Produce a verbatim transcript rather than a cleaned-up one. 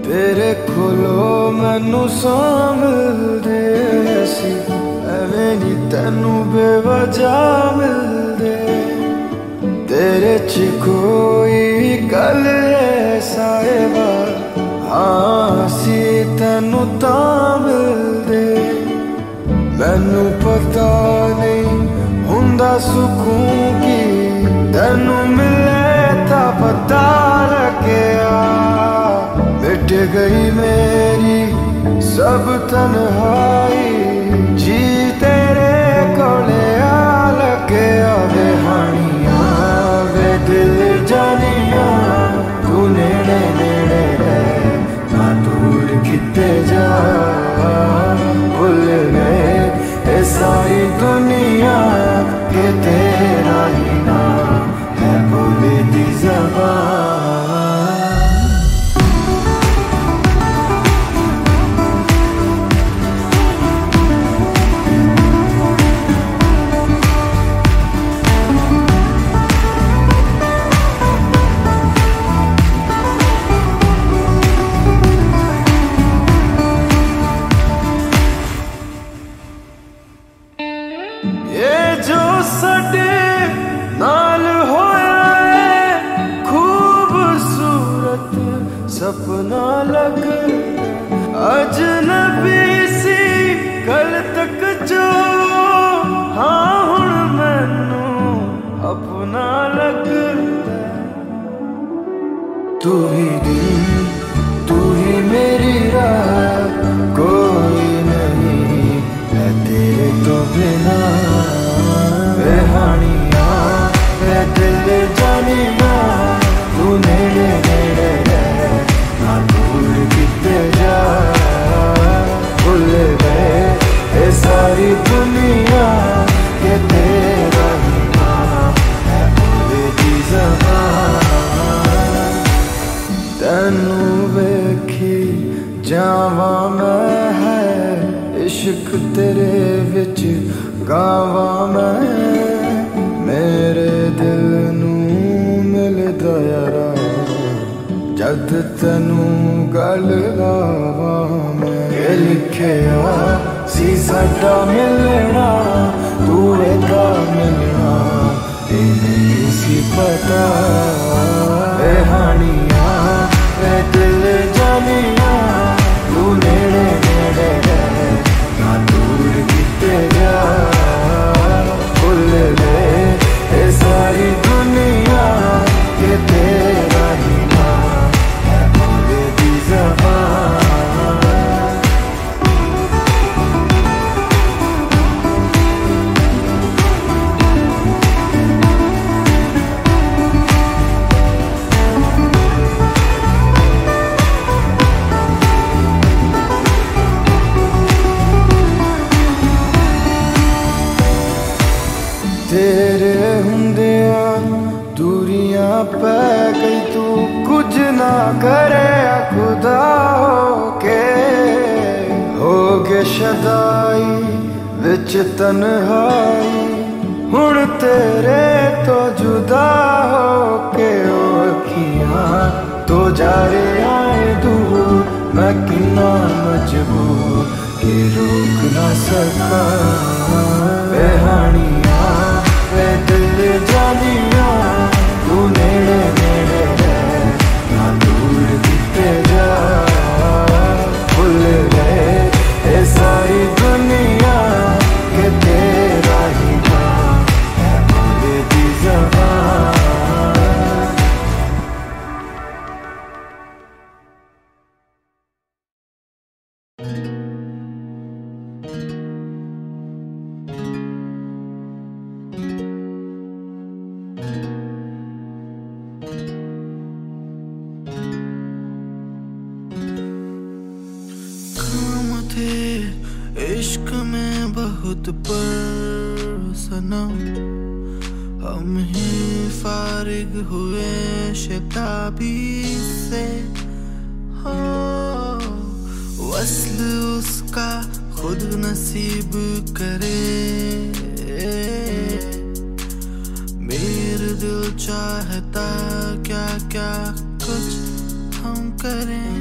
तेरे कोलो मैनू सां मिलदे सी, एवें नी तैनू बेवजह मिलदे। तेरे च कोई गल ऐसा है, हाँ सी तैनू तां मिलदे। मैनू पता नहीं हुंदा सुकून की, तैनू मिले तां पता लग्या। मिट गई मेरी सब तन्हाई, जी तेरे कोले आ लग्या। वे हानिया वे दिल जानिया, तू नेड़े नेड़े रह ना दूर किते जा। भुल गए ये सारी दुनिया के तेरा ही नाम है बोले दी ज़बान। ये जो सडे नाल होया है खूबसूरत सपना लग, अजनबी सी कल तक जो, हाँ हुण मैनू अपना लगदा। तू ही दिन तू ही मेरी राह, कोई नहीं है तेरे तो बिना। वे हानिया वे दिल जानिया, तू नेड़े नेड़े रह ना दूर किते जा। भुल गए ये सारी दुनिया के तेरा ही नाम है बोले दी ज़बान। तैनू वेखी जावा मैं है, इश्क तेरे विच गावा मैं। मेरे दिल नू मिलदा यारा, जद तैनू गल लावा मैं। ये लिखिया सी साडा मिलना, तू एदा मिलना ये नहीं सी पता। वे हानिया वे दिल जानिया, तू नेड़े नेड़े रह ना दूर किते जा। भुल गए ये सारी दुनिया के तेरा ही नाम है बोले दी ज़बान। तेरे हुंदिया दूरियां पै गई, तू कुछ ना करे खुदा होके। हो गए शदाई विच तन्हाई, हुण तेरे तो जुदा होके। ओ अखियां तो जा रे आए दूर, मैं किन्ना मजबूर कि रोक ना सका। वे हानिया वे दिल जानिया, तू नेड़े नेड़े रह ना दूर किते जा। भुल गए ये सारी दुनिया के तेरा ही नाम है बोले दी ज़बान। इश्क में बहुत पर सनम, हम ही फारिग हुए शताबी से। हो वस्ल उसका खुद नसीब करे, मेरा दिल चाहता क्या क्या कुछ हम करें।